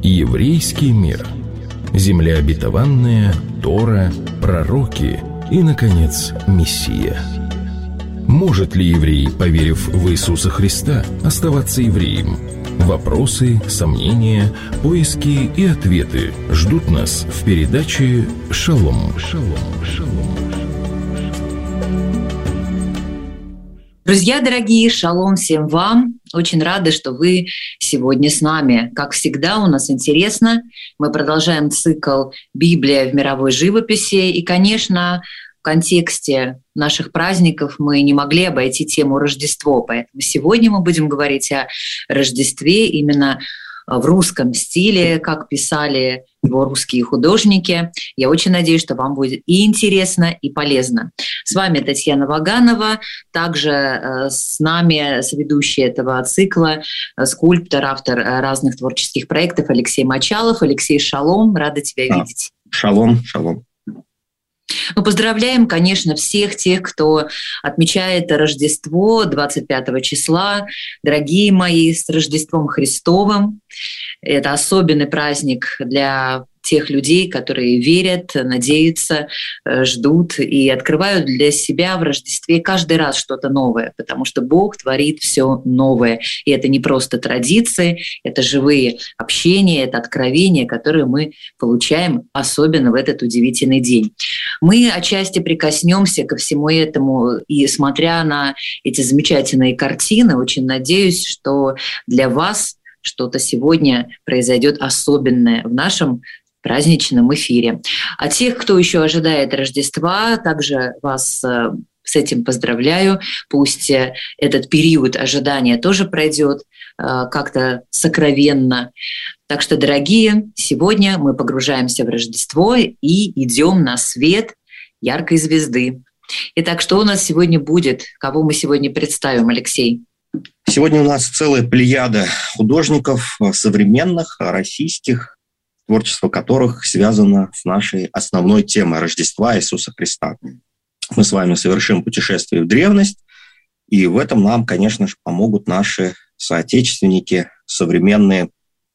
Еврейский мир. Земля обетованная, Тора, пророки и, наконец, Мессия. Может ли еврей, поверив в Иисуса Христа, оставаться евреем? Вопросы, сомнения, поиски и ответы ждут нас в передаче «Шалом». Друзья дорогие, шалом всем вам. Очень рада, что вы сегодня с нами. Как всегда, у нас интересно. Мы продолжаем цикл «Библия в мировой живописи». И, конечно, в контексте наших праздников мы не могли обойти тему Рождества. Поэтому сегодня мы будем говорить о Рождестве именно в русском стиле, как писали его русские художники. Я очень надеюсь, что вам будет и интересно, и полезно. С вами Татьяна Ваганова, также с нами соведущий этого цикла, скульптор, автор разных творческих проектов Алексей Мочалов. Алексей, шалом, рада тебя видеть. Шалом. Ну, поздравляем, конечно, всех тех, кто отмечает Рождество 25 числа. Дорогие мои, с Рождеством Христовым. Это особенный праздник для тех людей, которые верят, надеются, ждут и открывают для себя в Рождестве каждый раз что-то новое, потому что Бог творит все новое. И это не просто традиции, это живые общения, это откровения, которые мы получаем особенно в этот удивительный день. Мы отчасти прикоснемся ко всему этому, и смотря на эти замечательные картины, очень надеюсь, что для вас что-то сегодня произойдет особенное в нашем праздничном эфире. А тех, кто еще ожидает Рождества, также вас с этим поздравляю. Пусть этот период ожидания тоже пройдет как-то сокровенно. Так что, дорогие, сегодня мы погружаемся в Рождество и идем на свет яркой звезды. Итак, что у нас сегодня будет? Кого мы сегодня представим, Алексей? Сегодня у нас целая плеяда художников современных, российских, творчество которых связано с нашей основной темой Рождества Иисуса Христа. Мы с вами совершим путешествие в древность, и в этом нам, конечно же, помогут наши соотечественники, современные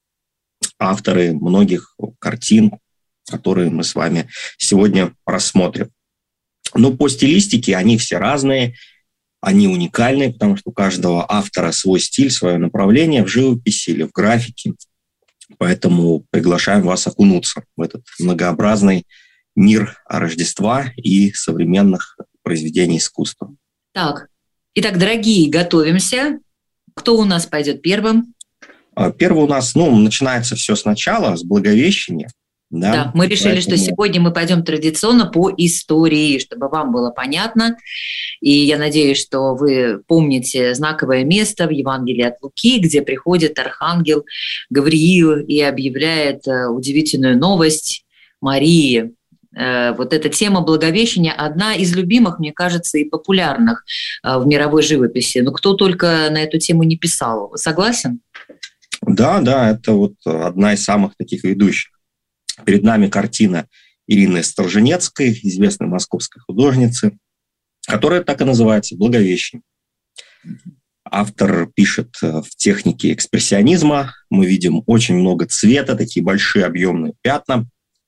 авторы многих картин, которые мы с вами сегодня рассмотрим. Но по стилистике они все разные, они уникальные, потому что у каждого автора свой стиль, свое направление в живописи или в графике. Поэтому приглашаем вас окунуться в этот многообразный мир Рождества и современных произведений искусства. Итак, дорогие, готовимся. Кто у нас пойдет первым? Первый у нас, начинается все сначала, с Благовещения. Да, мы решили, что сегодня мы пойдем традиционно по истории, чтобы вам было понятно. И я надеюсь, что вы помните знаковое место в Евангелии от Луки, где приходит архангел Гавриил и объявляет удивительную новость Марии. Вот эта тема Благовещения одна из любимых, мне кажется, и популярных в мировой живописи. Но кто только на эту тему не писал. Согласен? Да, это вот одна из самых таких ведущих. Перед нами картина Ирины Сторженецкой, известной московской художницы, которая так и называется «Благовещение». Автор пишет в технике экспрессионизма. Мы видим очень много цвета, такие большие объемные пятна.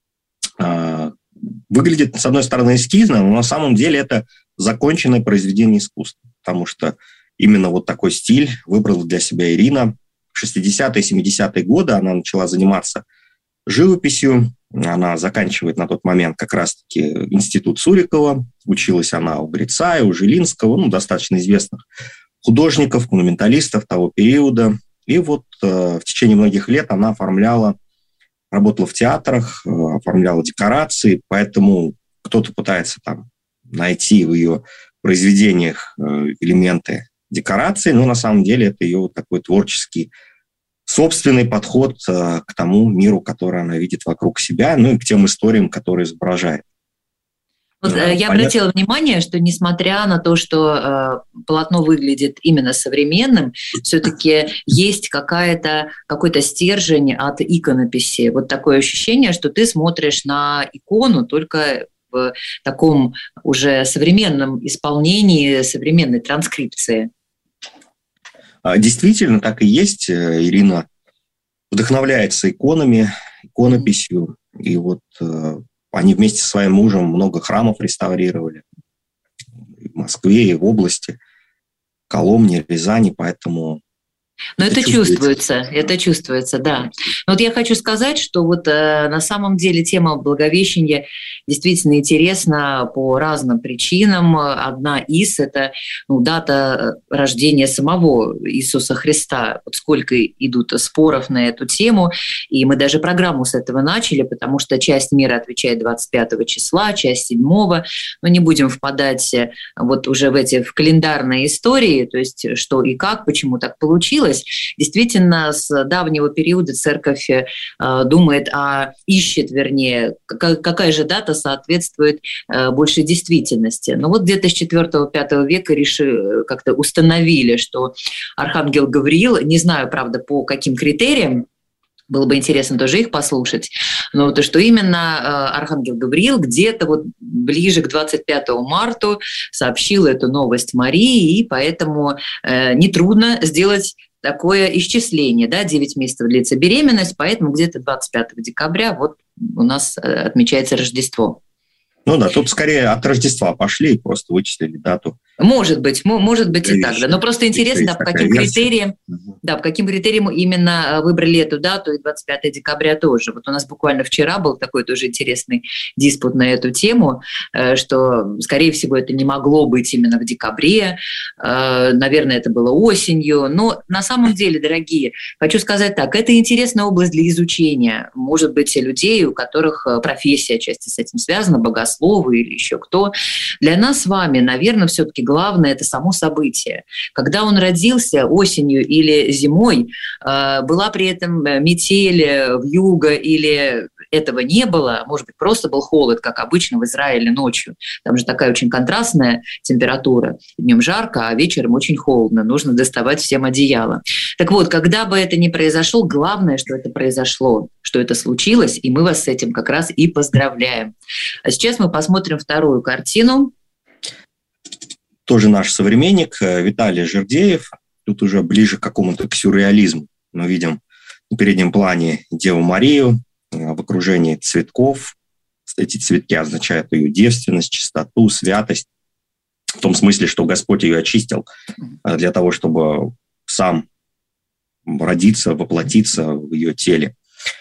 Выглядит, с одной стороны, эскизно, но на самом деле это законченное произведение искусства, потому что именно вот такой стиль выбрала для себя Ирина. В 60-е, 70-е годы она начала заниматься живописью. Она заканчивает на тот момент как раз-таки институт Сурикова. Училась она у Грицая, у Жилинского, достаточно известных художников, монументалистов того периода. И вот в течение многих лет она работала в театрах, оформляла декорации, поэтому кто-то пытается там найти в ее произведениях элементы декорации, но на самом деле это ее вот такой творческий собственный подход к тому миру, который она видит вокруг себя, и к тем историям, которые изображает. Я обратила внимание, что несмотря на то, что полотно выглядит именно современным, все-таки есть какой-то стержень от иконописи. Вот такое ощущение, что ты смотришь на икону только в таком уже современном исполнении, современной транскрипции. Действительно, так и есть. Ирина вдохновляется иконами, иконописью. И вот они вместе со своим мужем много храмов реставрировали и в Москве, и в области, Коломне, Рязани, поэтому... Но это чувствуется, да. Но вот я хочу сказать, что вот на самом деле тема Благовещения действительно интересна по разным причинам. Одна из – это дата рождения самого Иисуса Христа. Вот сколько идут споров на эту тему, и мы даже программу с этого начали, потому что часть мира отвечает 25 числа, часть 7. Но не будем впадать вот уже в календарные истории, то есть что и как, почему так получилось. Действительно, с давнего периода церковь думает, ищет, вернее, какая же дата соответствует больше действительности. Но вот где-то с 4-5 века как-то установили, что архангел Гавриил, не знаю, правда, по каким критериям, было бы интересно тоже их послушать, но то, что именно архангел Гавриил где-то вот ближе к 25 марта сообщил эту новость Марии, и поэтому нетрудно сделать такое исчисление, 9 месяцев длится беременность, поэтому где-то 25 декабря вот у нас отмечается Рождество. Ну да, тут скорее от Рождества пошли и просто вычислили дату. Может быть и так, да. Но просто интересно, по каким критериям именно выбрали эту дату, и 25 декабря тоже. Вот у нас буквально вчера был такой тоже интересный диспут на эту тему, что, скорее всего, это не могло быть именно в декабре, наверное, это было осенью. Но на самом деле, дорогие, хочу сказать так, это интересная область для изучения. Может быть, людей, у которых профессия отчасти с этим связана, богословы или еще кто. Для нас с вами, наверное, все-таки главное – это само событие. Когда он родился осенью или зимой, была при этом метель, вьюга или этого не было, может быть, просто был холод, как обычно в Израиле ночью. Там же такая очень контрастная температура. Днем жарко, а вечером очень холодно. Нужно доставать всем одеяло. Так вот, когда бы это ни произошло, главное, что это произошло, что это случилось, и мы вас с этим как раз и поздравляем. А сейчас мы посмотрим вторую картину. Тоже наш современник Виталий Жердеев. Тут уже ближе к какому-то сюрреализму. Мы видим на переднем плане Деву Марию в окружении цветков. Эти цветки означают ее девственность, чистоту, святость. В том смысле, что Господь ее очистил для того, чтобы сам родиться, воплотиться в ее теле.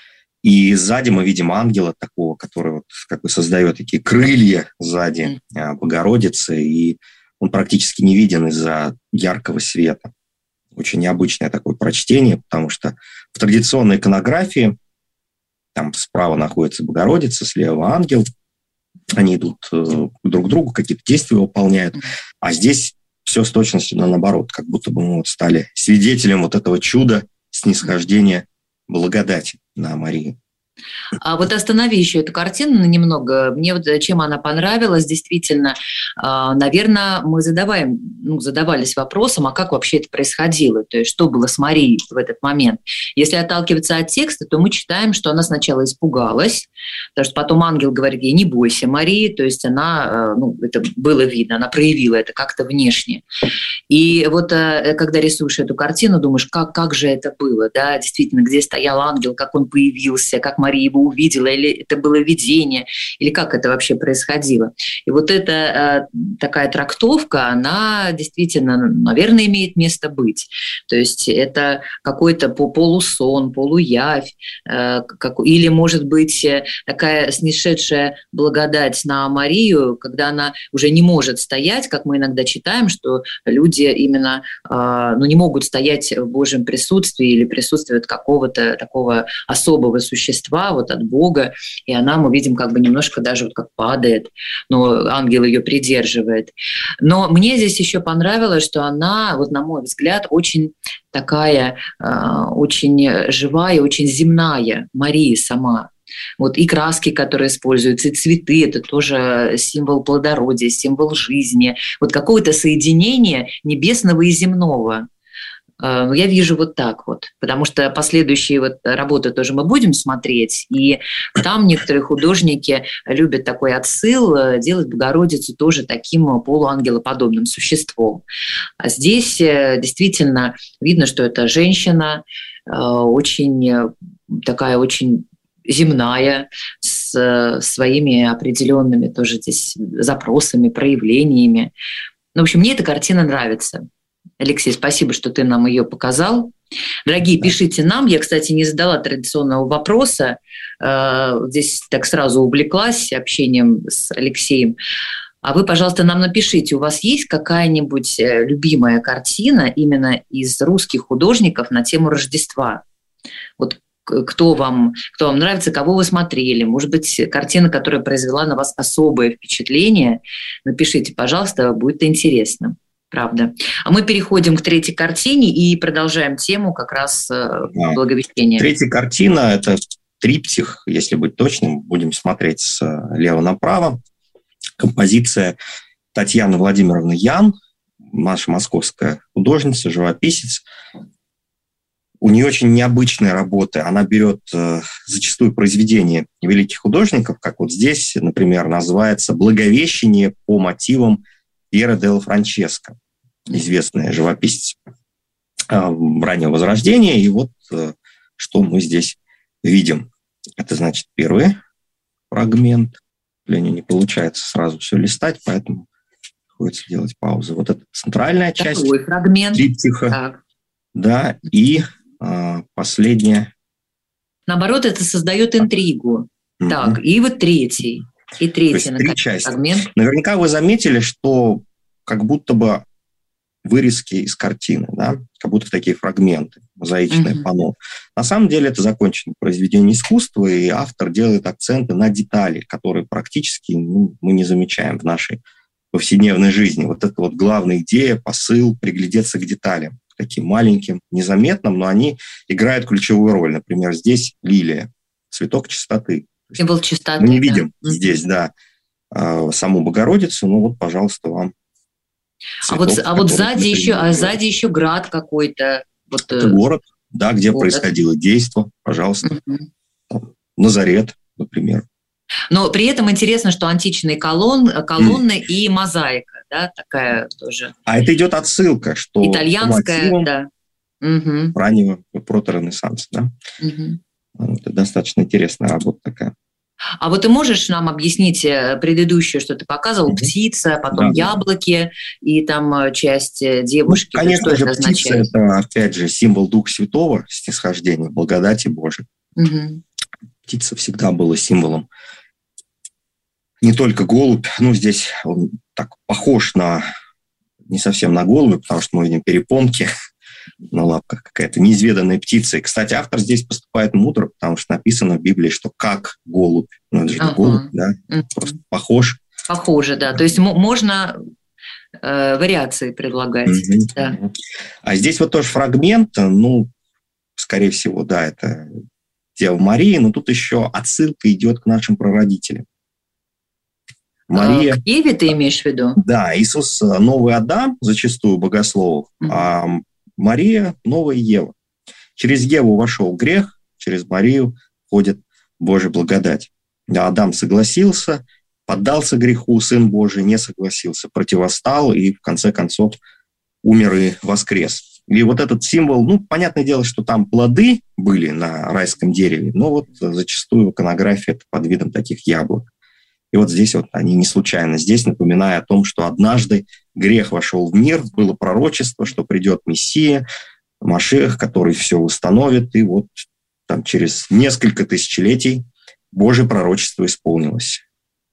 И сзади мы видим ангела такого, который вот как бы создает такие крылья сзади Богородицы, и он практически не виден из-за яркого света. Очень необычное такое прочтение, потому что в традиционной иконографии там справа находится Богородица, слева ангел. Они идут друг к другу, какие-то действия выполняют. А здесь все с точностью наоборот, как будто бы мы вот стали свидетелем вот этого чуда снисхождения благодати на Марию. А вот останови еще эту картину немного. Мне вот чем она понравилась, действительно, наверное, мы задавались вопросом, а как вообще это происходило, то есть что было с Марией в этот момент. Если отталкиваться от текста, то мы читаем, что она сначала испугалась, потому что потом ангел говорит ей: не бойся, Марии, то есть она, это было видно, она проявила это как-то внешне. И вот когда рисуешь эту картину, думаешь, как же это было, да, действительно, где стоял ангел, как он появился, как Мария его увидела, или это было видение, или как это вообще происходило. И вот эта такая трактовка, она действительно, наверное, имеет место быть. То есть это какой-то полусон, полуявь, или, может быть, такая снисшедшая благодать на Марию, когда она уже не может стоять, как мы иногда читаем, что люди именно не могут стоять в Божьем присутствии или присутствии какого-то такого особого существа, вот от Бога, и она, мы видим, как бы немножко даже вот как падает, но ангел ее придерживает. Но мне здесь еще понравилось, что она, вот на мой взгляд, очень такая, очень живая, очень земная Мария сама. Вот и краски, которые используются, и цветы – это тоже символ плодородия, символ жизни, вот какое-то соединение небесного и земного. Я вижу вот так вот, потому что последующие вот работы тоже мы будем смотреть, и там некоторые художники любят такой отсыл, делать Богородицу тоже таким полуангелоподобным существом. А здесь действительно видно, что это женщина, очень такая очень земная, с своими определенными тоже здесь запросами, проявлениями. В общем, мне эта картина нравится. Алексей, спасибо, что ты нам ее показал. Дорогие, пишите нам. Я, кстати, не задала традиционного вопроса. Здесь так сразу увлеклась общением с Алексеем. А вы, пожалуйста, нам напишите, у вас есть какая-нибудь любимая картина именно из русских художников на тему Рождества? Вот кто вам нравится, кого вы смотрели? Может быть, картина, которая произвела на вас особое впечатление? Напишите, пожалуйста, будет интересно. Правда. А мы переходим к третьей картине и продолжаем тему как раз Благовещения. Третья картина – это триптих, если быть точным. Будем смотреть слева направо. Композиция Татьяны Владимировны Ян, наша московская художница, живописец. У нее очень необычные работы. Она берет зачастую произведения великих художников, как вот здесь, например, называется «Благовещение по мотивам Пьера делла Франческо», известная живописец раннего Возрождения. И вот что мы здесь видим. Это, значит, первый фрагмент. Не получается сразу все листать, поэтому приходится делать паузу. Вот это центральная часть. Второй фрагмент. Триптиха. Так. Да, и последняя. Наоборот, это создает интригу. Так, и вот третий. И третий, наконец, фрагмент. Наверняка вы заметили, что как будто бы вырезки из картины, да, как будто такие фрагменты, мозаичное панно. На самом деле это законченное произведение искусства, и автор делает акценты на детали, которые практически мы не замечаем в нашей повседневной жизни. Вот это вот главная идея, посыл, приглядеться к деталям, таким маленьким, незаметным, но они играют ключевую роль. Например, здесь лилия, цветок чистоты. Символ чистоты. Мы не видим здесь, да, саму Богородицу, ну вот, пожалуйста, вам. Цветок, а вот сзади еще град какой-то. Вот, это город, да, где происходило действо, пожалуйста. Назарет, например. Но при этом интересно, что античные колонны и мозаика, да, такая тоже. А это идет отсылка, что итальянская, да. Раннего проторенессанса, да. Это достаточно интересная работа такая. А вот ты можешь нам объяснить предыдущее, что ты показывал? Птица, потом яблоки и там часть девушки. Ну, конечно же, птица – это, опять же, символ Духа Святого, снисхождения, благодати Божией. Птица всегда была символом. Не только голубь, ну, здесь он так похож не совсем на голубя, потому что мы видим перепонки на лапках, какая-то неизведанная птица. И, кстати, автор здесь поступает мудро, потому что написано в Библии, что как голубь. Ну, это же не голубь, да? Просто похож. Похоже, да. То есть можно вариации предлагать. Да. А здесь вот тоже фрагмент, ну, скорее всего, да, это Дева Мария, но тут еще отсылка идет к нашим прародителям. Мария. К Еве ты имеешь в виду? Да, Иисус – новый Адам, зачастую богословов, а Мария – новая Ева. Через Еву вошел грех, через Марию входит Божья благодать. Адам согласился, поддался греху, Сын Божий не согласился, противостал и, в конце концов, умер и воскрес. И вот этот символ, ну, понятное дело, что там плоды были на райском дереве, но вот зачастую в иконографии это под видом таких яблок. И вот здесь вот они не случайно здесь, напоминая о том, что однажды грех вошел в мир, было пророчество, что придет Мессия, Машиах, который все установит, и вот там через несколько тысячелетий Божье пророчество исполнилось.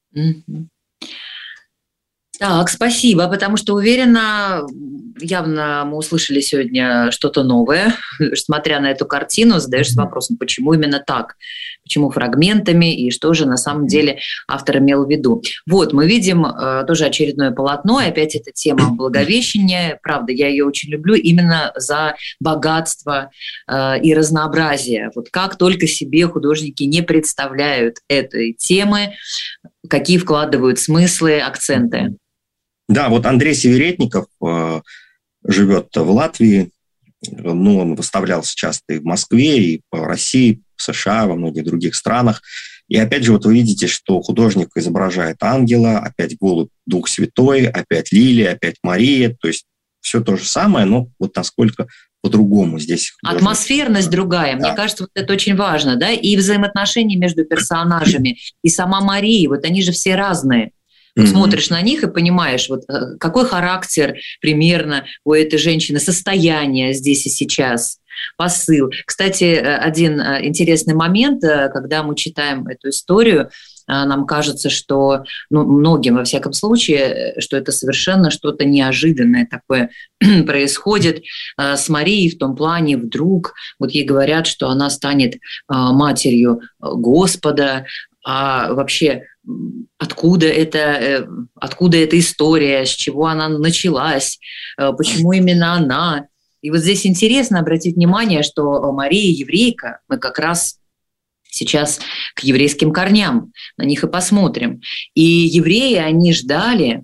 Так, спасибо, потому что уверена, явно мы услышали сегодня что-то новое. Смотря на эту картину, задаешься вопросом, почему именно так, почему фрагментами и что же на самом деле автор имел в виду. Вот, мы видим тоже очередное полотно, и опять эта тема Благовещения. Правда, я ее очень люблю именно за богатство и разнообразие. Вот как только себе художники не представляют этой темы, какие вкладывают смыслы, акценты. Да, вот Андрей Северетников живет в Латвии, ну, он выставлялся часто и в Москве, и по России, в США, во многих других странах. И опять же, вот вы видите, что художник изображает ангела, опять голубь, Дух Святой, опять лилия, опять Мария, то есть все то же самое, но вот насколько по-другому здесь. Атмосферность другая. Да. Мне кажется, вот это очень важно, да, и взаимоотношения между персонажами, и сама Мария, вот они же все разные. Вот смотришь на них и понимаешь, вот какой характер примерно у этой женщины, состояние здесь и сейчас, посыл. Кстати, один интересный момент, когда мы читаем эту историю, нам кажется, что, многим, во всяком случае, что это совершенно что-то неожиданное такое происходит с Марией в том плане, вдруг вот ей говорят, что она станет матерью Господа, а вообще откуда эта история, с чего она началась, почему именно она. И вот здесь интересно обратить внимание, что Мария еврейка, мы как раз сейчас к еврейским корням, на них и посмотрим. И евреи, они ждали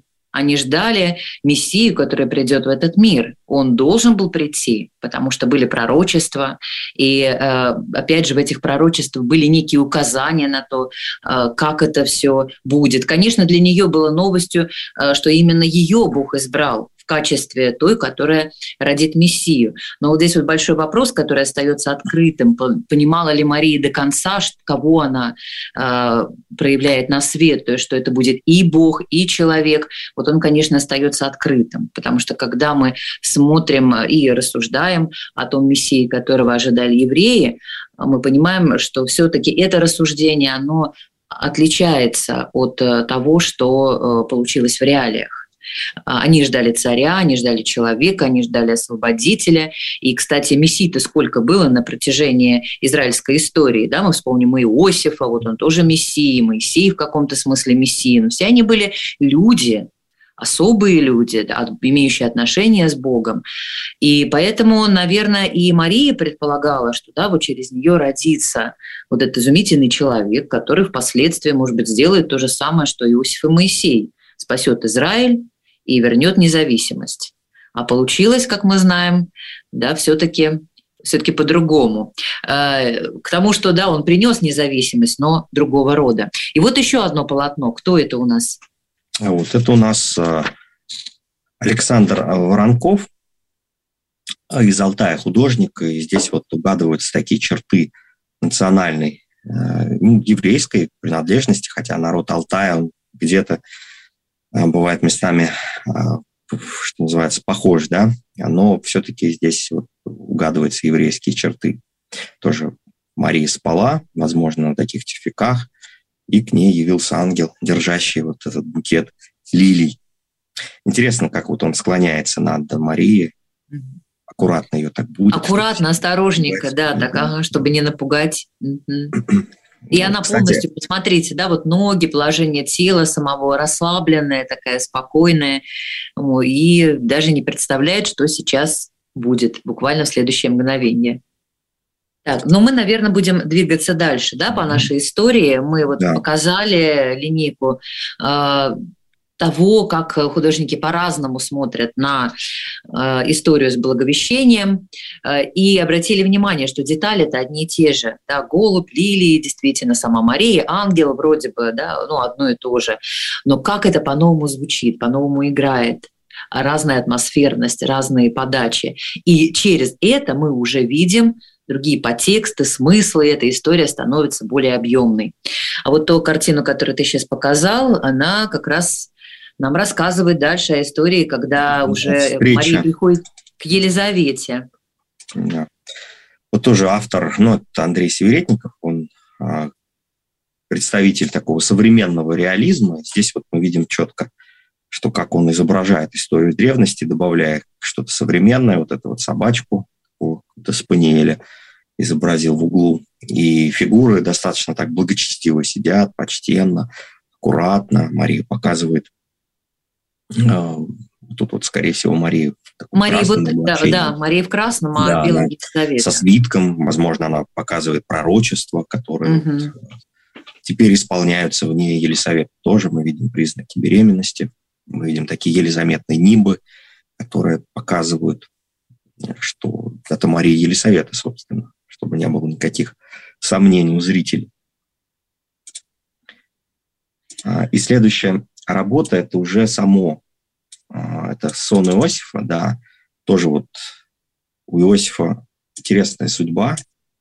Мессию, который придет в этот мир. Он должен был прийти, потому что были пророчества, и опять же в этих пророчествах были некие указания на то, как это все будет. Конечно, для нее было новостью, что именно ее Бог избрал в качестве той, которая родит Мессию. Но вот здесь вот большой вопрос, который остается открытым. Понимала ли Мария до конца, кого она проявляет на свет, то есть что это будет и Бог, и человек. Вот он, конечно, остается открытым, потому что когда мы смотрим и рассуждаем о том Мессии, которого ожидали евреи, мы понимаем, что все-таки это рассуждение, оно отличается от того, что получилось в реалиях. Они ждали царя, они ждали человека, они ждали освободителя. И, кстати, мессий-то сколько было на протяжении израильской истории. Да? Мы вспомним Иосифа, вот он тоже мессия, Моисей в каком-то смысле мессия. Но все они были люди, особые люди, да, имеющие отношения с Богом. И поэтому, наверное, и Мария предполагала, что да, вот через нее родится вот этот изумительный человек, который впоследствии, может быть, сделает то же самое, что Иосиф и Моисей. Спасет Израиль и вернет независимость. А получилось, как мы знаем, да, все-таки по-другому. К тому, что да, он принес независимость, но другого рода. И вот еще одно полотно. Кто это у нас? Вот это у нас Александр Воронков из Алтая, художник. И здесь вот угадываются такие черты национальной, еврейской принадлежности, хотя народ Алтая, он где-то бывает местами, что называется, похож, да, но все-таки здесь вот угадываются еврейские черты. Тоже Мария спала, возможно, на таких тюфяках, и к ней явился ангел, держащий вот этот букет лилий. Интересно, как вот он склоняется над Марией, аккуратно ее так будет. Аккуратно, осторожненько, да, так, чтобы не напугать. И она полностью, посмотрите, да, вот ноги, положение тела самого расслабленное, такая спокойная, и даже не представляет, что сейчас будет буквально в следующее мгновение. Так, но мы, наверное, будем двигаться дальше, да, по нашей истории. Мы вот показали линейку того, как художники по-разному смотрят на историю с Благовещением, и обратили внимание, что детали-то одни и те же. Да, голубь, лилии, действительно, сама Мария, ангел вроде бы, да, одно и то же. Но как это по-новому звучит, по-новому играет, разная атмосферность, разные подачи. И через это мы уже видим другие подтексты, смыслы, и эта история становится более объемной. А вот ту картину, которую ты сейчас показал, она как раз нам рассказывает дальше о истории, когда уже Мария приходит к Елизавете. Да. Вот тоже автор, это Андрей Северетников, он представитель такого современного реализма. Здесь вот мы видим четко, что как он изображает историю древности, добавляя что-то современное, вот эту вот собачку, какого-то спаниеля изобразил в углу. И фигуры достаточно так благочестиво сидят, почтенно, аккуратно. Мария показывает. Тут вот, скорее всего, Мария в красном. Мария в красном, а белом Елизавета. Со свитком, возможно, она показывает пророчества, которые теперь исполняются в ней. Елизавета тоже, мы видим признаки беременности, мы видим такие еле заметные нимбы, которые показывают, что это Мария Елизавета, собственно, чтобы не было никаких сомнений у зрителей. И следующая работа – это уже это сон Иосифа, да, тоже вот у Иосифа интересная судьба.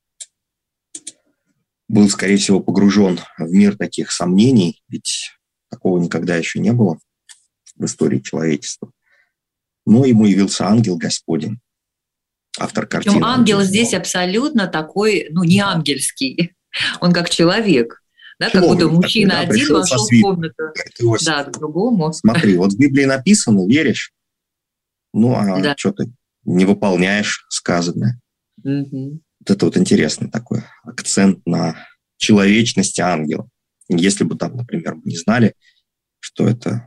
Был, скорее всего, погружен в мир таких сомнений, ведь такого никогда еще не было в истории человечества. Но ему явился ангел Господень, автор картины. Причем ангел здесь абсолютно такой, не ангельский, он как человек. Да, как будто мужчина такой, один вошел в комнату, к другому. Смотри, вот в Библии написано, веришь, что ты не выполняешь сказанное. Угу. Вот это вот интересный такой акцент на человечности ангела. Если бы там, например, не знали, что это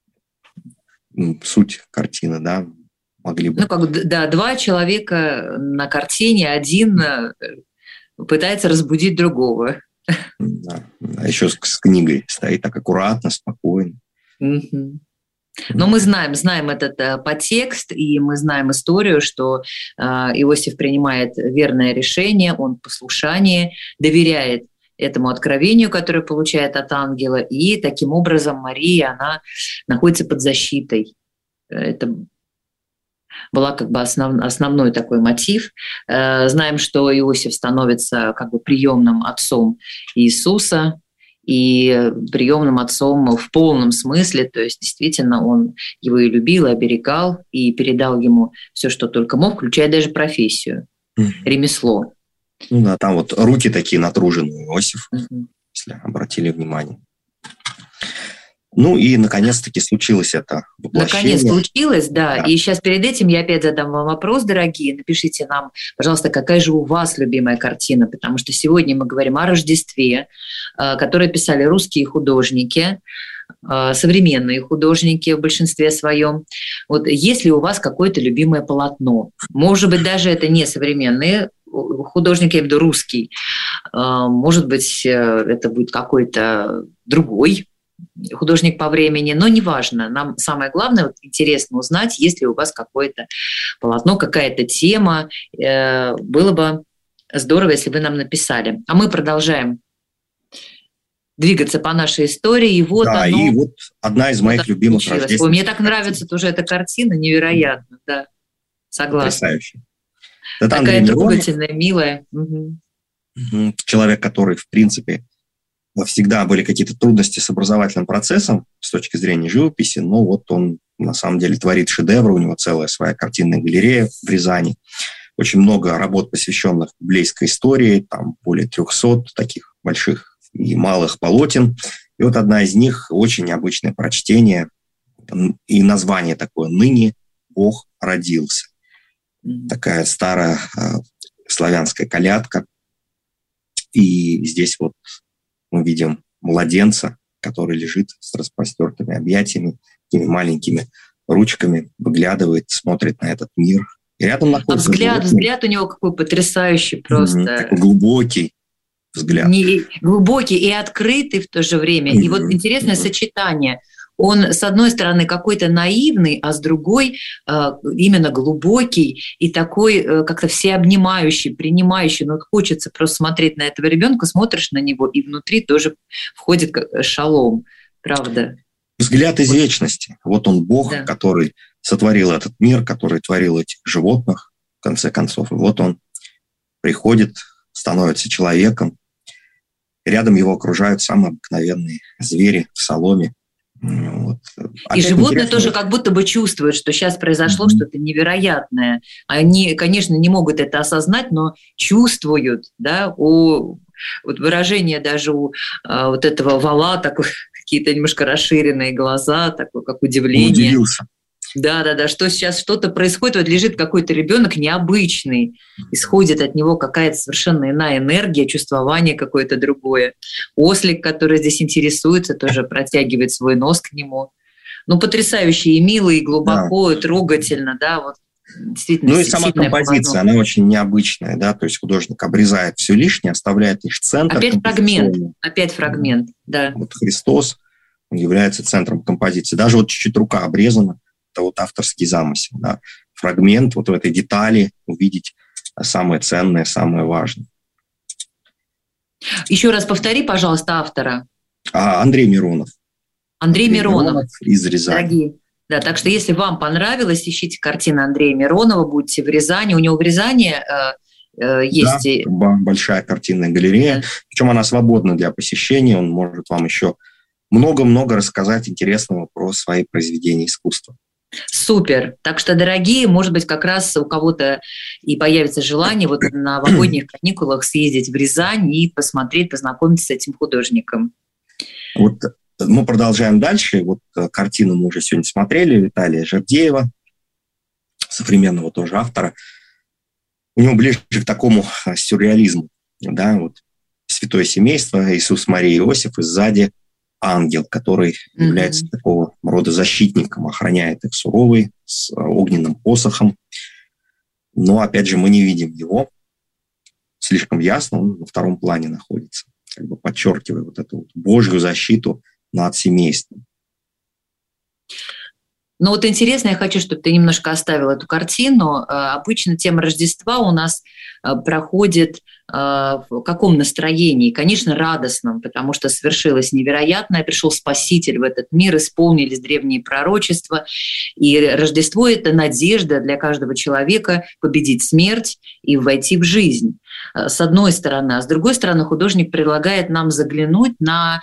суть картины, да, могли бы... Два человека на картине, один пытается разбудить другого. Да. А еще с книгой стоит так аккуратно, спокойно. Угу. Но мы знаем этот подтекст, и мы знаем историю, что Иосиф принимает верное решение, он в послушании, доверяет этому откровению, которое получает от ангела, и таким образом Мария, она находится под защитой. Это была как бы основной такой мотив. Знаем, что Иосиф становится как бы приемным отцом Иисуса, и приемным отцом в полном смысле, то есть действительно он его и любил, и оберегал, и передал ему все, что только мог, включая даже профессию, ремесло. Ну да, там вот руки такие натруженные у Иосифа, если обратили внимание. Ну и наконец-таки случилось это воплощение. Наконец случилось, да. И сейчас перед этим я опять задам вам вопрос, дорогие. Напишите нам, пожалуйста, какая же у вас любимая картина, потому что сегодня мы говорим о Рождестве, которое писали русские художники, современные художники в большинстве своем. Вот есть ли у вас какое-то любимое полотно? Может быть, даже это не современные художники, я имею в виду русский. Может быть, это будет какой-то другой художник по времени, но неважно. Нам самое главное, вот, интересно узнать, есть ли у вас какое-то полотно, какая-то тема. Было бы здорово, если вы нам написали. А мы продолжаем двигаться по нашей истории. И вот да, и вот одна из моих любимых рождественских. Мне так нравится тоже эта картина, невероятно, да. Согласна. Потрясающе. Такая трогательная, милая. Угу. Человек, который, в принципе, всегда были какие-то трудности с образовательным процессом с точки зрения живописи, но вот он на самом деле творит шедевры, у него целая своя картинная галерея в Рязани, очень много работ, посвященных библейской истории, там более 300 таких больших и малых полотен, и вот одна из них очень необычное прочтение, и название такое «Ныне Бог родился». Такая старая славянская колядка, и здесь вот мы видим младенца, который лежит с распростертыми объятиями, такими маленькими ручками, выглядывает, смотрит на этот мир. И рядом находится взгляд у него какой потрясающий просто. Такой глубокий взгляд. Глубокий и открытый в то же время. И вот интересное сочетание. Он, с одной стороны, какой-то наивный, а с другой именно глубокий и такой как-то всеобнимающий, принимающий. Ну, хочется просто смотреть на этого ребенка, смотришь на него, и внутри тоже входит шалом, правда? Взгляд из вечности. Вот он Бог, да, который сотворил этот мир, который творил этих животных, в конце концов. И вот он приходит, становится человеком. Рядом его окружают самые обыкновенные звери в соломе. Вот. И животные тоже как будто бы чувствуют, что сейчас произошло что-то невероятное. Они, конечно, не могут это осознать, но чувствуют, да, вот выражение даже у вот этого вала, такой, какие-то немножко расширенные глаза, такое как удивление. Он удивился. Да, что сейчас что-то происходит, вот лежит какой-то ребенок необычный, исходит от него какая-то совершенно иная энергия, чувствование какое-то другое. Ослик, который здесь интересуется, тоже протягивает свой нос к нему. Ну, потрясающе и мило, и глубоко, и трогательно, да, вот действительно. Ну и сама композиция, она очень необычная, да, то есть художник обрезает все лишнее, оставляет лишь центр. Опять фрагмент, да. Вот Христос является центром композиции. Даже вот чуть-чуть рука обрезана. Это вот авторский замысел, да. Фрагмент вот в этой детали увидеть самое ценное, самое важное. Еще раз повтори, пожалуйста, автора. Андрей Миронов. Андрей Миронов из Рязани. Да, так что если вам понравилось, ищите картины Андрея Миронова, будете в Рязани. У него в Рязани есть... Да, большая картинная галерея, причем она свободна для посещения, он может вам еще много-много рассказать интересного про свои произведения искусства. Супер. Так что, дорогие, может быть, как раз у кого-то и появится желание вот на новогодних каникулах съездить в Рязань и посмотреть, познакомиться с этим художником. Вот мы продолжаем дальше. Вот картину мы уже сегодня смотрели, Виталия Жердеева, современного тоже автора. У него ближе к такому сюрреализму. Да, вот святое семейство, Иисус, Мария, Иосиф, и сзади ангел, который является такого рода защитником, охраняет их суровый, с огненным посохом. Но, опять же, мы не видим его слишком ясно, он на втором плане находится, как бы подчеркивая вот эту вот Божью защиту над семейством. Ну вот интересно, я хочу, чтобы ты немножко оставил эту картину. Обычно тема Рождества у нас проходит в каком настроении? Конечно, радостном, потому что свершилось невероятное, пришел Спаситель в этот мир, исполнились древние пророчества, и Рождество – это надежда для каждого человека победить смерть и войти в жизнь. С одной стороны. А с другой стороны, художник предлагает нам заглянуть на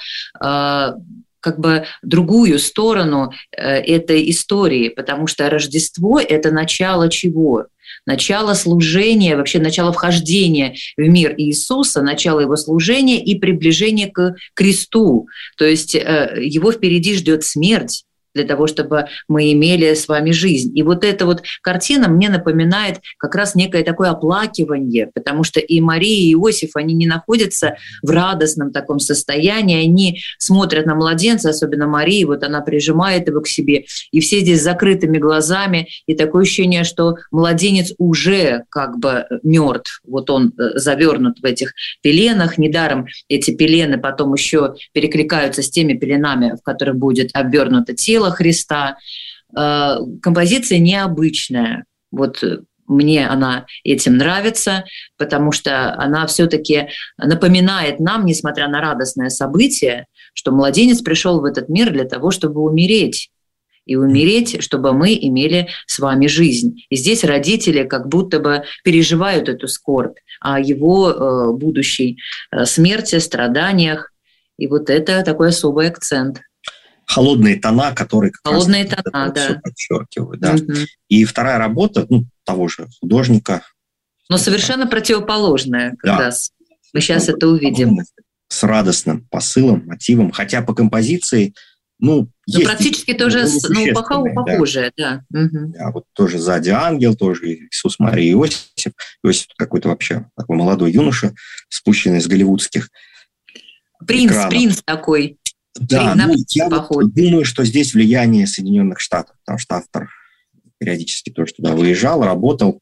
как бы другую сторону этой истории, потому что Рождество – это начало чего? Начало служения, вообще начало вхождения в мир Иисуса, начало его служения и приближение к кресту. То есть его впереди ждет смерть для того, чтобы мы имели с вами жизнь. И вот эта вот картина мне напоминает как раз некое такое оплакивание, потому что и Мария, и Иосиф, они не находятся в радостном таком состоянии, они смотрят на младенца, особенно Мария, вот она прижимает его к себе, и все здесь с закрытыми глазами, и такое ощущение, что младенец уже как бы мертв, вот он завернут в этих пеленах, недаром эти пелены потом еще перекликаются с теми пеленами, в которых будет обернуто тело Христа. Композиция необычная. Вот мне она этим нравится, потому что она все-таки напоминает нам, несмотря на радостное событие, что младенец пришел в этот мир для того, чтобы умереть. И умереть, чтобы мы имели с вами жизнь. И здесь родители как будто бы переживают эту скорбь о его будущей смерти, страданиях. И вот это такой особый акцент. Холодные тона, которые как холодные раз тона, да. все подчеркивают. Да. И вторая работа того же художника. Но совершенно противоположная как раз. Мы сейчас это увидим. С радостным посылом, мотивом, хотя по композиции, есть практически тоже похожее, да. Да, вот тоже сзади ангел, тоже Иисус, Мария, Иосиф. Иосиф какой-то вообще такой молодой юноша, спущенный с голливудских экранов. Принц такой. Да, я думаю, что здесь влияние Соединенных Штатов, потому что автор периодически тоже туда выезжал, работал.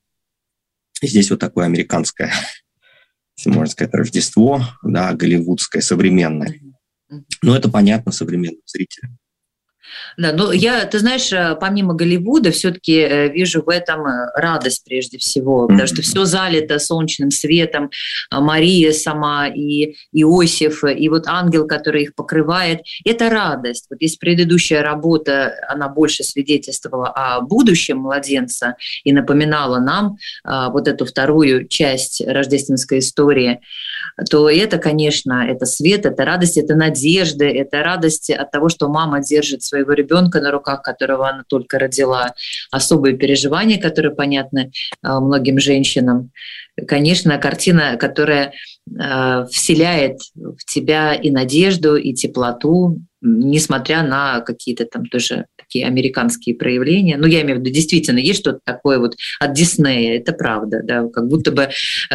И здесь вот такое американское, если можно сказать, Рождество, да, голливудское, современное. Но это понятно современным зрителям. Да, ты знаешь, помимо Голливуда, все-таки вижу в этом радость прежде всего, потому что все залито солнечным светом, Мария сама и Иосиф, и вот ангел, который их покрывает, это радость. Вот есть предыдущая работа, она больше свидетельствовала о будущем младенца и напоминала нам вот эту вторую часть рождественской истории, то это, конечно, это свет, это радость, это надежда, это радость от того, что мама держит своего ребенка на руках, которого она только родила, особые переживания, которые понятны многим женщинам. Конечно, картина, которая вселяет в тебя и надежду, и теплоту, несмотря на какие-то там тоже такие американские проявления. Я имею в виду, действительно, есть что-то такое вот от Диснея, это правда, да, как будто бы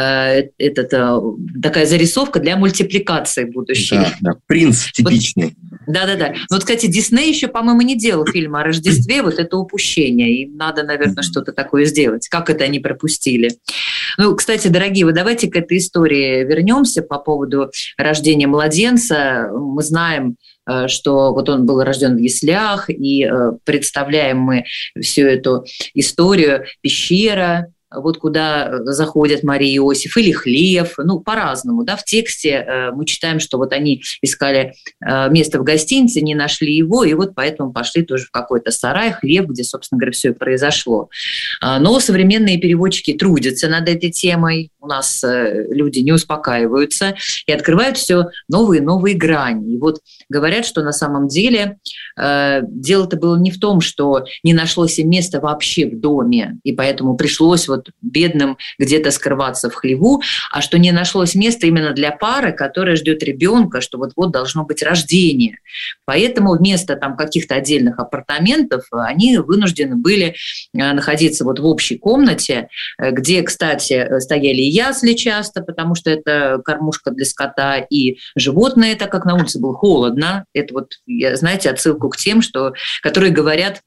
такая зарисовка для мультипликации будущей. Да, принц типичный. Да. Вот, кстати, Дисней еще, по-моему, не делал фильм о Рождестве, вот это упущение, им надо, наверное, что-то такое сделать. Как это они пропустили? Кстати, дорогие, вы давайте к этой истории вернемся по поводу рождения младенца. Мы знаем, что вот он был рожден в яслях, и представляем мы всю эту историю. Пещера, вот куда заходят Мария и Иосиф, или хлев, по-разному, да, в тексте мы читаем, что вот они искали место в гостинице, не нашли его, и вот поэтому пошли тоже в какой-то сарай, хлев, где, собственно говоря, все и произошло. Но современные переводчики трудятся над этой темой, у нас люди не успокаиваются и открывают все новые и новые грани. И вот говорят, что на самом деле дело-то было не в том, что не нашлось им места вообще в доме, и поэтому пришлось вот бедным где-то скрываться в хлеву, а что не нашлось места именно для пары, которая ждет ребенка, что вот-вот должно быть рождение. Поэтому вместо там каких-то отдельных апартаментов они вынуждены были находиться вот в общей комнате, где, кстати, стояли и ясли часто, потому что это кормушка для скота и животные, так как на улице было холодно. Это вот, знаете, отсылку к тем, которые говорят,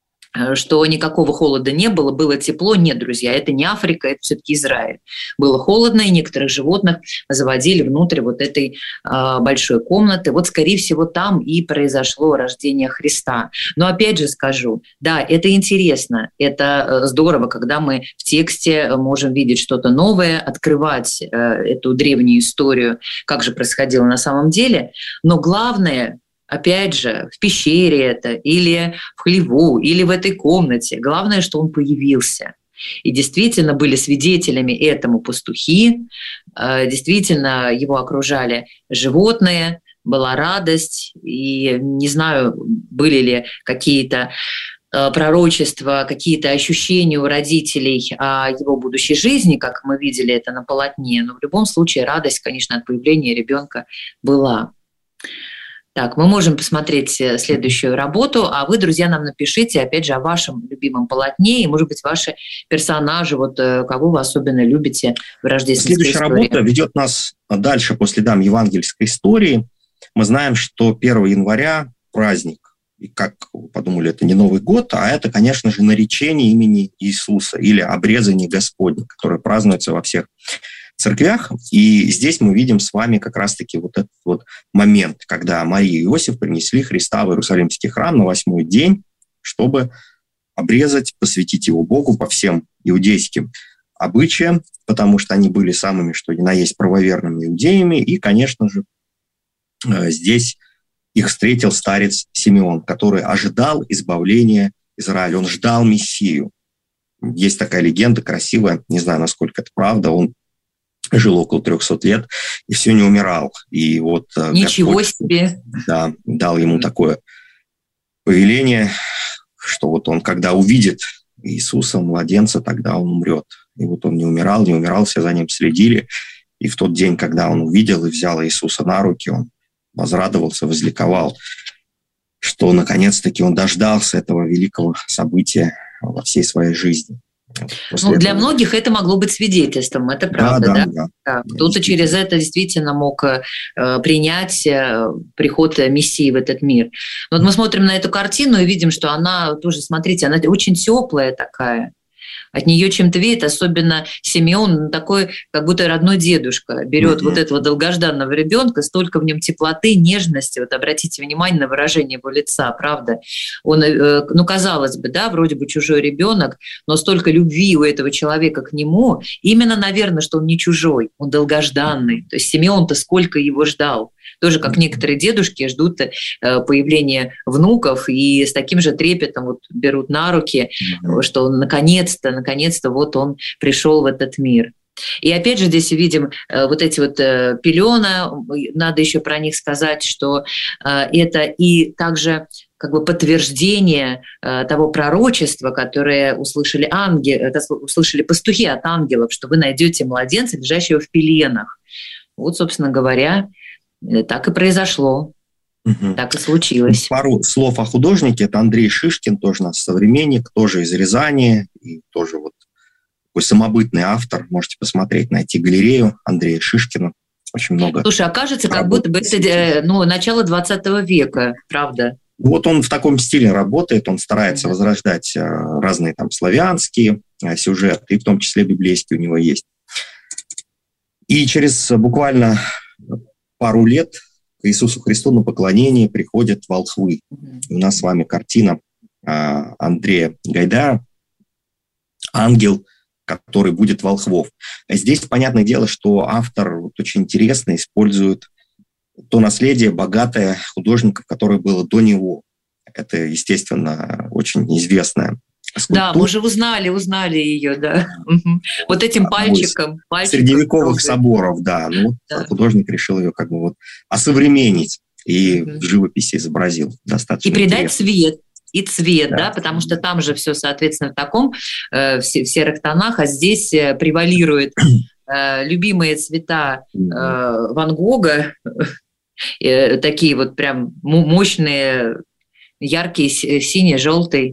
что никакого холода не было, было тепло. Нет, друзья, это не Африка, это все-таки Израиль. Было холодно, и некоторых животных заводили внутрь вот этой большой комнаты. Вот, скорее всего, там и произошло рождение Христа. Но опять же скажу, да, это интересно, это здорово, когда мы в тексте можем видеть что-то новое, открывать эту древнюю историю, как же происходило на самом деле. Но главное, опять же, в пещере это, или в хлеву, или в этой комнате. Главное, что он появился. И действительно были свидетелями этому пастухи, действительно его окружали животные, была радость. И не знаю, были ли какие-то пророчества, какие-то ощущения у родителей о его будущей жизни, как мы видели это на полотне. Но в любом случае радость, конечно, от появления ребенка была. Так, мы можем посмотреть следующую работу, а вы, друзья, нам напишите, опять же, о вашем любимом полотне и, может быть, ваши персонажи, вот кого вы особенно любите в рождественской истории. Следующая работа ведет нас дальше по следам евангельской истории. Мы знаем, что 1 января праздник, и как вы подумали, это не Новый год, а это, конечно же, наречение имени Иисуса или обрезание Господне, которое празднуется во всех церквях. И здесь мы видим с вами как раз-таки вот этот вот момент, когда Мария и Иосиф принесли Христа в Иерусалимский храм на 8-й день, чтобы обрезать, посвятить его Богу по всем иудейским обычаям, потому что они были самыми, что ни на есть, правоверными иудеями. И, конечно же, здесь их встретил старец Симеон, который ожидал избавления Израиля. Он ждал Мессию. Есть такая легенда красивая, не знаю, насколько это правда, он жил около 300 лет и все не умирал. И вот Ничего Господь, себе! Да, дал ему такое повеление, что вот он, когда увидит Иисуса, младенца, тогда он умрет. И вот он не умирал, все за ним следили. И в тот день, когда он увидел и взял Иисуса на руки, он возрадовался, возликовал, что наконец-таки он дождался этого великого события во всей своей жизни. Для многих это могло быть свидетельством, это правда, да? Кто-то через это действительно мог принять приход Мессии в этот мир. Вот мы смотрим на эту картину и видим, что она тоже, смотрите, она очень теплая такая. От нее чем-то веет, особенно Симеон, такой, как будто родной дедушка, берет вот этого долгожданного ребенка, столько в нем теплоты, нежности. Вот обратите внимание на выражение его лица, правда. Он, казалось бы, да, вроде бы чужой ребенок, но столько любви у этого человека к нему. Именно, наверное, что он не чужой, он долгожданный. То есть Симеон-то сколько его ждал. Тоже как некоторые дедушки ждут появления внуков и с таким же трепетом вот берут на руки, что он наконец-то вот он пришел в этот мир. И опять же здесь видим вот эти вот пелена, надо еще про них сказать, что это и также как бы подтверждение того пророчества, которое услышали услышали пастухи от ангелов, что вы найдете младенца, лежащего в пеленах. Вот, собственно говоря, так и произошло, так и случилось. Пару слов о художнике. Это Андрей Шишкин, тоже наш современник, тоже из Рязани, и тоже вот такой самобытный автор. Можете посмотреть, найти галерею Андрея Шишкина. Очень много. Слушай, окажется, как будто бы это начало 20 века, правда? Вот он в таком стиле работает, он старается возрождать разные там славянские сюжеты, и в том числе библейские у него есть. И через буквально пару лет к Иисусу Христу на поклонение приходят волхвы. У нас с вами картина Андрея Гайдая «Ангел, который будет волхвов. Здесь, понятное дело, что автор очень интересно использует то наследие богатое художников, которое было до него. Это, естественно, очень известная скульптура. Да, мы уже узнали ее, да. Вот этим пальчиком. Средневековых соборов, да. Ну, да. Художник решил ее как бы вот осовременить и в живописи изобразил достаточно. И придать цвет. И цвет, да, потому что там же все, соответственно, в таком, в серых тонах, а здесь превалируют любимые цвета Ван Гога, такие вот прям мощные, яркие, синий, желтый.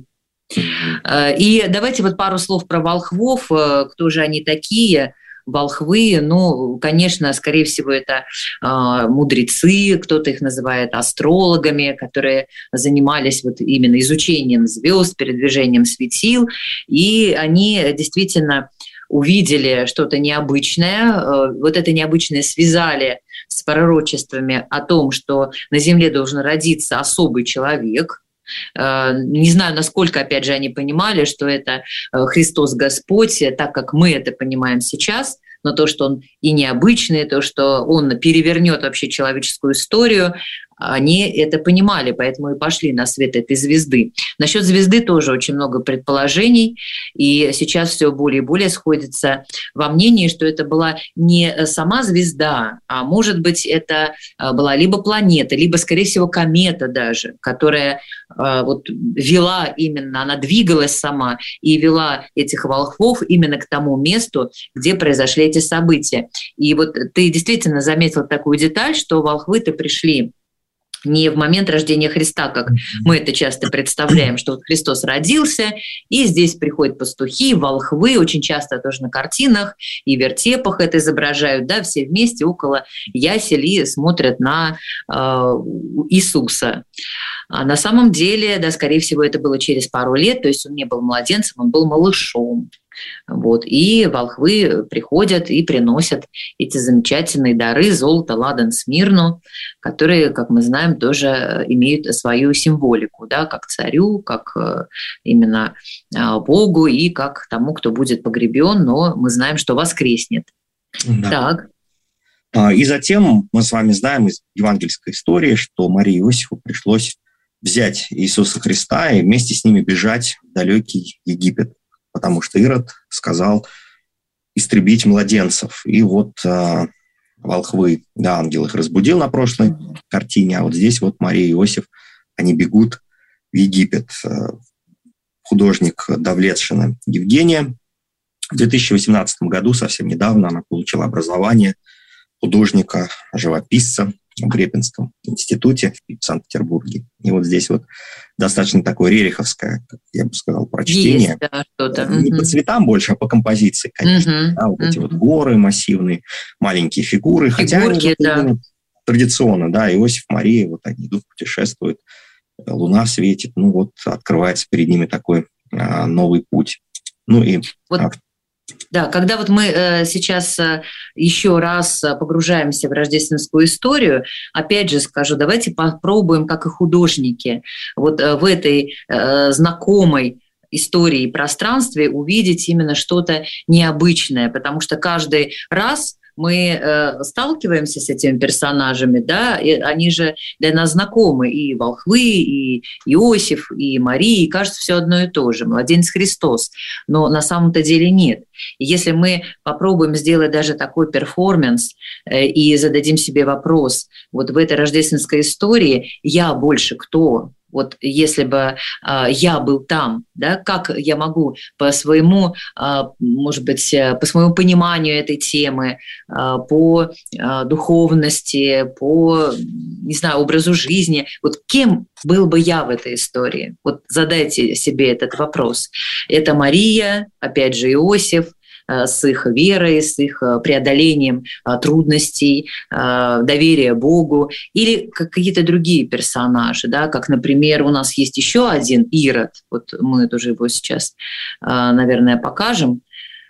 И давайте вот пару слов про волхвов, кто же они такие. Волхвы, ну, конечно, скорее всего, это мудрецы, кто-то их называет астрологами, которые занимались вот именно изучением звезд, передвижением светил, и они действительно увидели что-то необычное, вот это необычное связали с пророчествами о том, что на Земле должен родиться особый человек. Не знаю, насколько, опять же, они понимали, что это Христос Господь, так как мы это понимаем сейчас, но то, что он и необычный, то, что он перевернет вообще человеческую историю, они это понимали, поэтому и пошли на свет этой звезды. Насчет звезды тоже очень много предположений, и сейчас все более и более сходится во мнении, что это была не сама звезда, а может быть это была либо планета, либо, скорее всего, комета даже, которая вот вела именно, она двигалась сама и вела этих волхвов именно к тому месту, где произошли эти события. И вот ты действительно заметил такую деталь, что волхвы-то пришли не в момент рождения Христа, как мы это часто представляем, что вот Христос родился, и здесь приходят пастухи, волхвы, очень часто тоже на картинах и вертепах это изображают, да, все вместе около ясель и смотрят на Иисуса. А на самом деле, да, скорее всего, это было через пару лет, то есть он не был младенцем, он был малышом. Вот. И волхвы приходят и приносят эти замечательные дары, золото, ладан, смирну, которые, как мы знаем, тоже имеют свою символику, да, как царю, как именно Богу и как тому, кто будет погребен, но мы знаем, что воскреснет. Да. Так. И затем мы с вами знаем из евангельской истории, что Марии и Иосифу пришлось взять Иисуса Христа и вместе с ними бежать в далекий Египет, потому что Ирод сказал истребить младенцев. И вот волхвы, да, ангел их разбудил на прошлой картине, а вот здесь вот Мария и Иосиф, они бегут в Египет. Художник Давлетшина Евгения в 2018 году, совсем недавно, она получила образование художника, живописца в Репинском институте в Санкт-Петербурге. И вот здесь вот достаточно такое рериховское, я бы сказал, прочтение. Есть, да, что-то. Не по цветам больше, а по композиции, конечно. Да, вот эти вот горы массивные, маленькие фигуры. Хотя они, да, традиционно, да, Иосиф, Мария, вот они идут, путешествуют, луна светит, ну вот открывается перед ними такой новый путь. Ну и... Вот. Да, когда вот мы сейчас еще раз погружаемся в рождественскую историю, опять же скажу, давайте попробуем, как и художники, вот в этой знакомой истории и пространстве увидеть именно что-то необычное, потому что каждый раз мы сталкиваемся с этими персонажами, да, и они же для нас знакомы, и волхвы, и Иосиф, и Мария, и кажется, все одно и то же, младенец Христос, но на самом-то деле нет. И если мы попробуем сделать даже такой перформанс и зададим себе вопрос, вот в этой рождественской истории «Я больше кто?», вот если бы я был там, да, как я могу по своему, может быть, по своему пониманию этой темы, по духовности, по, не знаю, образу жизни, вот кем был бы я в этой истории? Вот задайте себе этот вопрос. Это Мария, опять же, Иосиф, с их верой, с их преодолением трудностей, доверия Богу, или какие-то другие персонажи, да, как, например, у нас есть еще один Ирод, вот мы тоже его сейчас, наверное, покажем,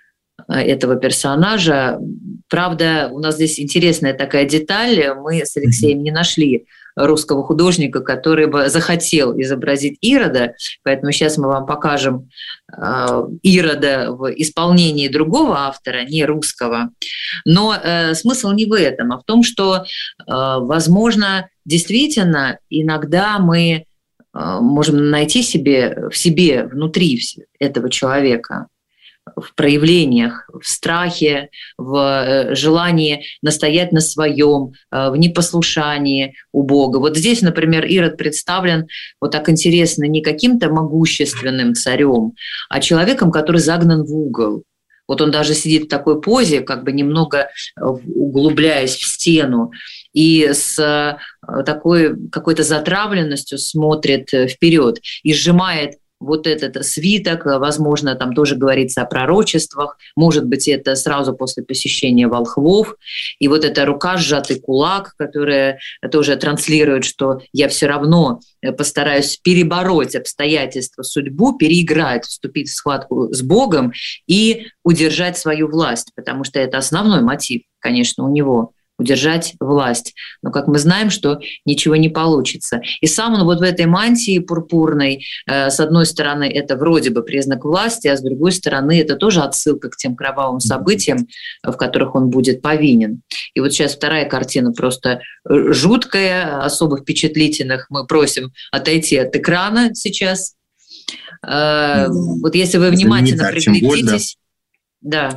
этого персонажа. Правда, у нас здесь интересная такая деталь, мы с Алексеем не нашли русского художника, который бы захотел изобразить Ирода, поэтому сейчас мы вам покажем Ирода в исполнении другого автора, не русского. Но смысл не в этом, а в том, что, возможно, действительно иногда мы можем найти в себе внутри этого человека, в проявлениях, в страхе, в желании настоять на своем, в непослушании у Бога. Вот здесь, например, Ирод представлен вот так интересно не каким-то могущественным царем, а человеком, который загнан в угол. Вот он даже сидит в такой позе, как бы немного углубляясь в стену, и с такой какой-то затравленностью смотрит вперед и сжимает вот этот свиток, возможно, там тоже говорится о пророчествах, может быть, это сразу после посещения волхвов, и вот эта рука, сжатый кулак, которая тоже транслирует, что я все равно постараюсь перебороть обстоятельства, судьбу, переиграть, вступить в схватку с Богом и удержать свою власть, потому что это основной мотив, конечно, у него. Удержать власть. Но, как мы знаем, что ничего не получится. И сам он вот в этой мантии пурпурной, с одной стороны, это вроде бы признак власти, а с другой стороны, это тоже отсылка к тем кровавым событиям, в которых он будет повинен. И вот сейчас вторая картина просто жуткая, особо впечатлительных. Мы просим отойти от экрана сейчас. Вот если вы внимательно приглядитесь... Да.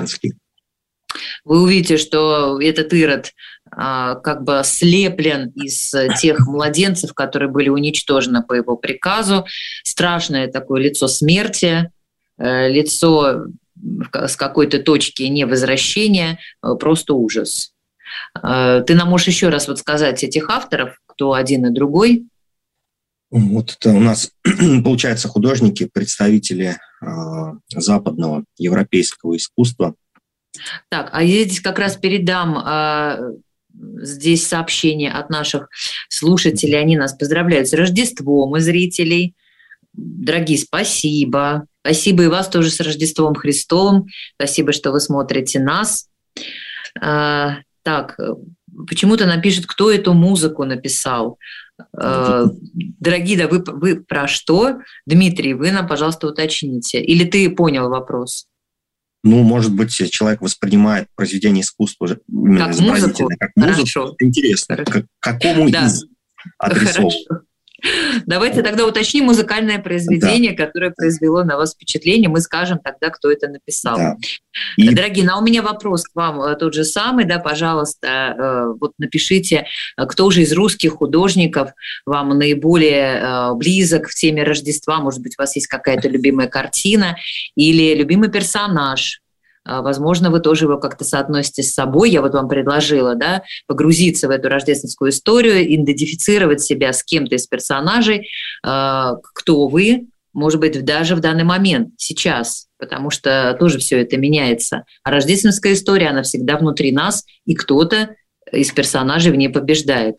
Вы увидите, что этот Ирод как бы слеплен из тех младенцев, которые были уничтожены по его приказу. Страшное такое лицо смерти, лицо с какой-то точки невозвращения, просто ужас. Ты нам можешь еще раз вот сказать этих авторов, кто один и другой? Вот это у нас, получается, художники, представители западного европейского искусства. Так, а я здесь как раз передам здесь сообщение от наших слушателей. Они нас поздравляют с Рождеством и зрителей. Дорогие, спасибо. Спасибо и вас тоже с Рождеством Христовым. Спасибо, что вы смотрите нас. Так, почему-то напишет, кто эту музыку написал. Дорогие, да вы про что? Дмитрий, вы нам, пожалуйста, уточните. Или ты понял вопрос? Ну, может быть, человек воспринимает произведение искусства именно изобразительно как музыку. Интересно, к какому из адресован? Давайте тогда уточним музыкальное произведение, которое произвело на вас впечатление. Мы скажем тогда, кто это написал. Да. Дорогие, у меня вопрос к вам тот же самый. Да, пожалуйста, вот напишите, кто же из русских художников вам наиболее близок в теме Рождества. Может быть, у вас есть какая-то любимая картина или любимый персонаж. Возможно, вы тоже его как-то соотносите с собой. Я вот вам предложила, да, погрузиться в эту рождественскую историю, идентифицировать себя с кем-то из персонажей, кто вы, может быть, даже в данный момент, сейчас, потому что тоже все это меняется. А рождественская история, она всегда внутри нас, и кто-то из персонажей в ней побеждает.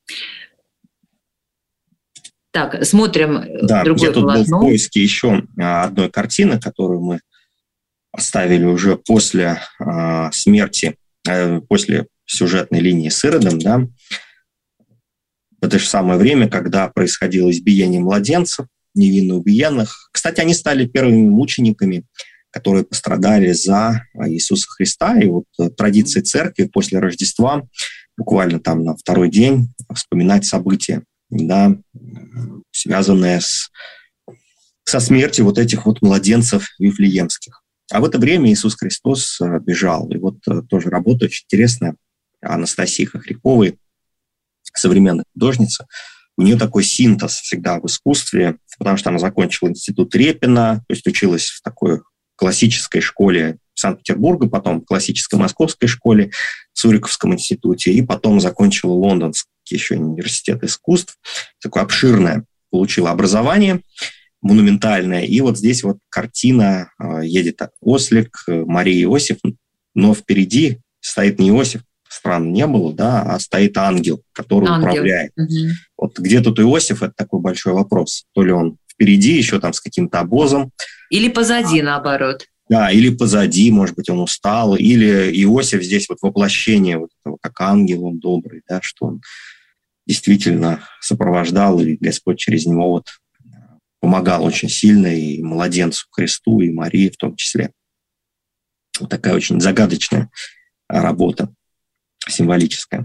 Так, смотрим другое полотно. Да, я тут был в поиске еще одной картины, которую мы оставили уже после смерти, после сюжетной линии с Иродом, да, в это же самое время, когда происходило избиение младенцев, невинно убиенных. Кстати, они стали первыми мучениками, которые пострадали за Иисуса Христа. И вот традиции церкви после Рождества, буквально там на второй день, вспоминать события, да, связанные со смертью вот этих вот младенцев вифлеемских. А в это время Иисус Христос бежал. И вот тоже работа очень интересная Анастасии Хохряковой, современной художницы. У нее такой синтез всегда в искусстве, потому что она закончила институт Репина, то есть училась в такой классической школе Санкт-Петербурга, потом в классической московской школе, в Суриковском институте, и потом закончила Лондонский еще университет искусств. Такое обширное получила образование, монументальная. И вот здесь вот картина, едет ослик, Мария Иосиф, но впереди стоит не Иосиф, странно не было, да, а стоит ангел, который управляет. Угу. Вот где тут Иосиф, это такой большой вопрос. То ли он впереди еще там с каким-то обозом. Или позади, наоборот. Да, или позади, может быть, он устал. Или Иосиф здесь вот воплощение вот этого, как ангел, он добрый, да, что он действительно сопровождал, и Господь через него вот помогал очень сильно и младенцу Христу, и Марии в том числе. Вот такая очень загадочная работа, символическая.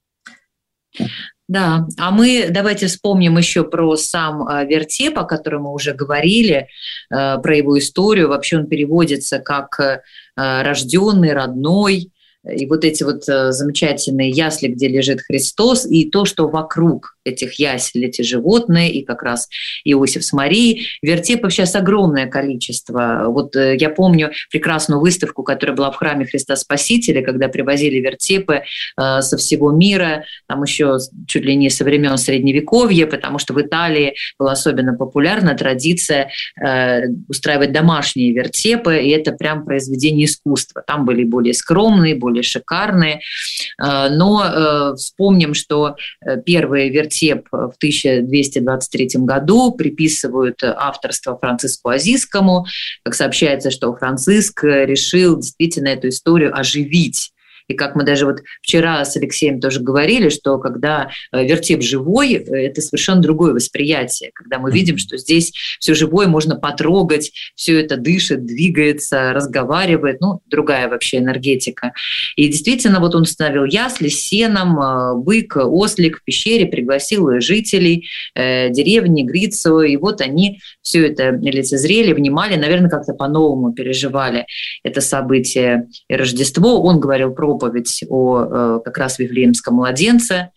Да, а мы давайте вспомним еще про сам вертеп, о котором мы уже говорили, про его историю. Вообще он переводится как «рожденный», «родной». И вот эти вот замечательные ясли, где лежит Христос, и то, что вокруг этих ясель, эти животные, и как раз Иосиф с Марией. Вертепов сейчас огромное количество. Вот я помню прекрасную выставку, которая была в храме Христа Спасителя, когда привозили вертепы со всего мира, там еще чуть ли не со времен Средневековья, потому что в Италии была особенно популярна традиция устраивать домашние вертепы, и это прям произведение искусства. Там были более скромные, более шикарные. Но вспомним, что первый вертеп в 1223 году приписывают авторство Франциску Азийскому. Как сообщается, что Франциск решил действительно эту историю оживить. И как мы даже вот вчера с Алексеем тоже говорили, что когда вертеп живой, это совершенно другое восприятие. Когда мы видим, что здесь все живое можно потрогать, все это дышит, двигается, разговаривает, другая вообще энергетика. И действительно, вот он установил ясли с сеном, бык, ослик в пещере, пригласил жителей деревни Грицу, и вот они все это лицезрели, внимали, наверное, как-то по-новому переживали это событие и Рождество. Он говорил проповедь о как раз Вифлеемском младенце.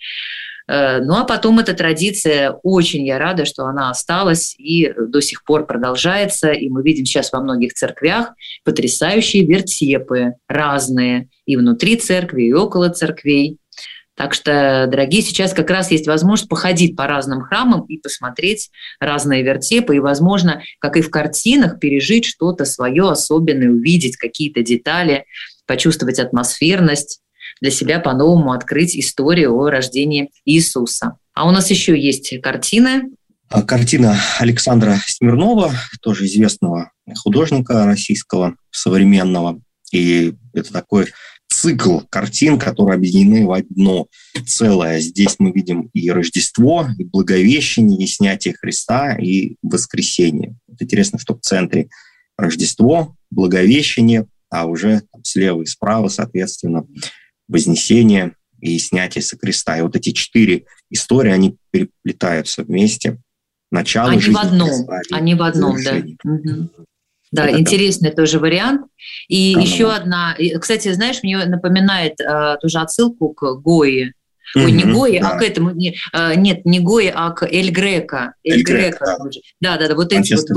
Ну а потом эта традиция, очень я рада, что она осталась и до сих пор продолжается. И мы видим сейчас во многих церквях потрясающие вертепы разные и внутри церкви, и около церквей. Так что, дорогие, сейчас как раз есть возможность походить по разным храмам и посмотреть разные вертепы, и, возможно, как и в картинах, пережить что-то свое особенное, увидеть какие-то детали, почувствовать атмосферность, для себя по-новому открыть историю о рождении Иисуса. А у нас еще есть картины. Картина Александра Смирнова, тоже известного художника российского, современного. И это такой цикл картин, которые объединены в одно целое. Здесь мы видим и Рождество, и Благовещение, и снятие Христа, и Воскресение. Вот интересно, что в центре Рождество, Благовещение, а уже слева и справа, соответственно, Вознесение и снятие со креста. И вот эти 4 истории, они переплетаются вместе. Начало жизни Христа. Они в одном, да. Угу. Да, вот интересный это тоже вариант. И еще одна, кстати, знаешь, мне напоминает тоже отсылку к Гойи. Ой, не Гойи, да. А к этому, нет, не Гойи, а к Эль Греко. Эль Греко. Да, вот эти вот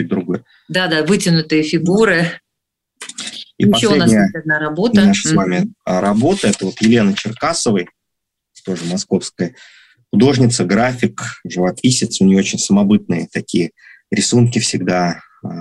вытянутые фигуры. И еще у нас есть одна работа. Наша с вами работа, это вот Елены Черкасовой, тоже московская художница, график, живописец. У нее очень самобытные такие рисунки всегда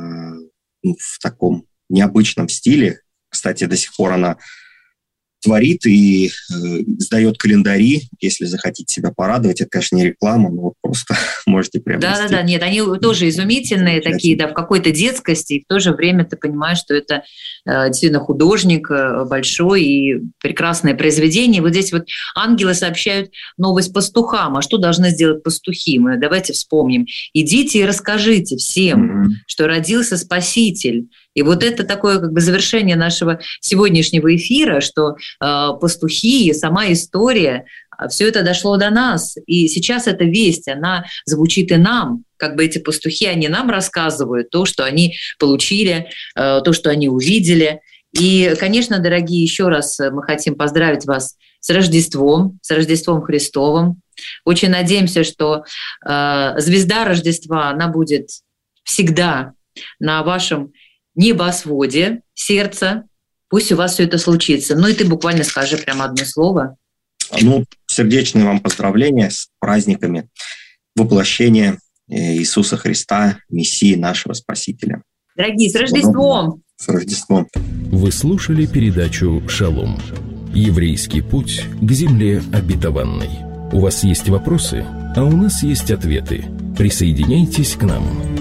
в таком необычном стиле. Кстати, до сих пор она творит и издает календари, если захотите себя порадовать. Это, конечно, не реклама, но вот просто можете приобрести. Да, нет, они тоже изумительные такие, да, в какой-то детскости, и в то же время ты понимаешь, что это действительно художник большой и прекрасное произведение. Вот здесь вот ангелы сообщают новость пастухам. А что должны сделать пастухи? Мы давайте вспомним. Идите и расскажите всем, что родился Спаситель. И вот это такое как бы завершение нашего сегодняшнего эфира, что пастухи, сама история, все это дошло до нас. И сейчас эта весть, она звучит и нам. Как бы эти пастухи, они нам рассказывают то, что они получили, то, что они увидели. И, конечно, дорогие, еще раз мы хотим поздравить вас с Рождеством Христовым. Очень надеемся, что звезда Рождества, она будет всегда на вашем небосводе сердца. Пусть у вас все это случится. Ну и ты буквально скажи прямо одно слово. Сердечные вам поздравления с праздниками воплощения Иисуса Христа, Мессии нашего Спасителя. Дорогие, с Рождеством! С Рождеством! Вы слушали передачу «Шалом». Еврейский путь к земле обетованной. У вас есть вопросы, а у нас есть ответы. Присоединяйтесь к нам.